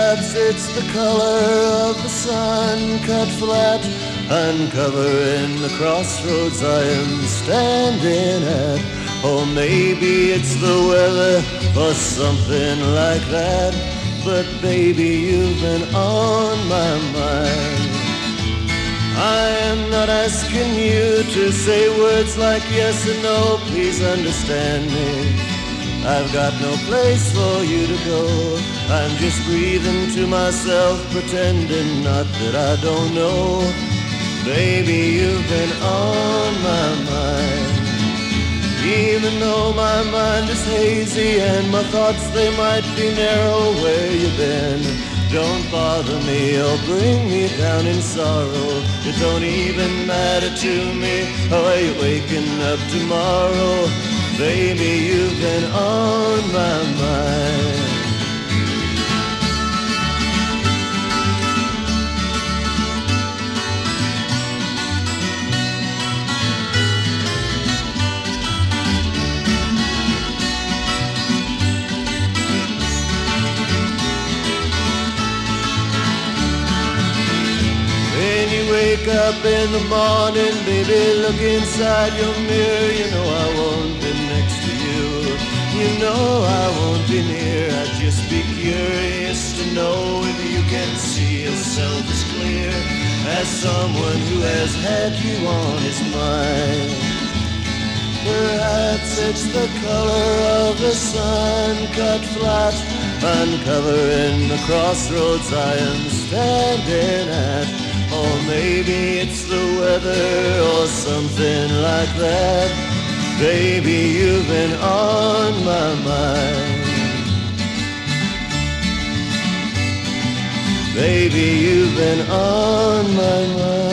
Perhaps it's the color of the sun cut flat, uncovering the crossroads I am standing at. Or maybe it's the weather or something like that. But baby, you've been on my mind. I am not asking you to say words like yes and no, please understand me. I've got no place for you to go. I'm just breathing to myself, pretending not that I don't know. Baby, you've been on my mind. Even though my mind is hazy and my thoughts, they might be narrow, where you been? Don't bother me or bring me down in sorrow. It don't even matter to me how are you waking up tomorrow. Baby, you've been on my mind. When you wake up in the morning, baby, look inside your mirror. You know I won't be next to you. You know I won't be near. I'd just be curious to know if you can see yourself as clear as someone who has had you on his mind. Perhaps it's the color of the sun cut flat, uncovering the crossroads I am standing at. Or maybe it's the weather or something like that. Baby, you've been on my mind. Baby, you've been on my mind.